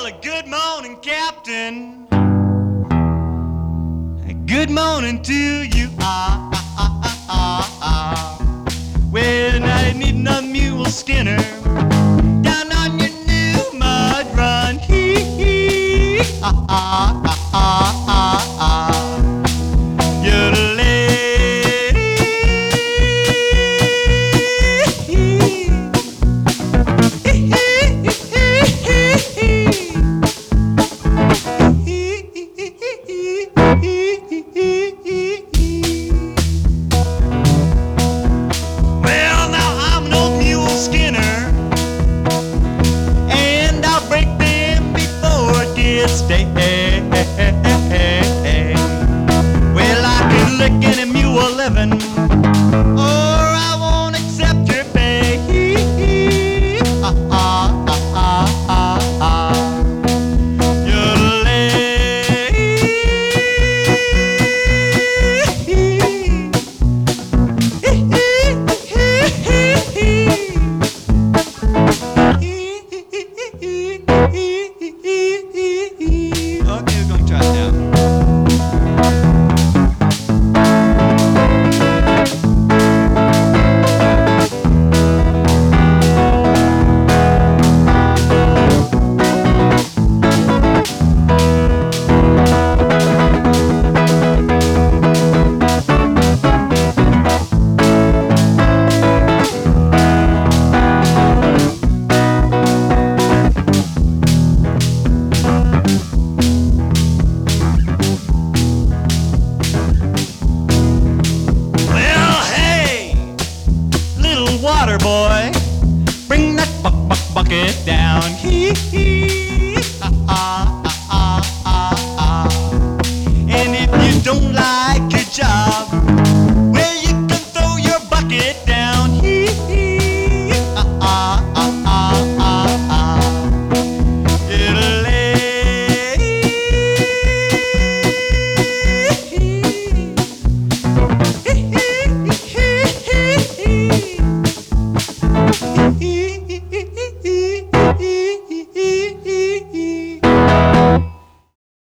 Well, good morning, Captain. Good morning to you. Well, I need another mule Skinner down on your new mud run. You're the lady. Well, now I'm an old mule Skinner, and I'll break them before it gets day.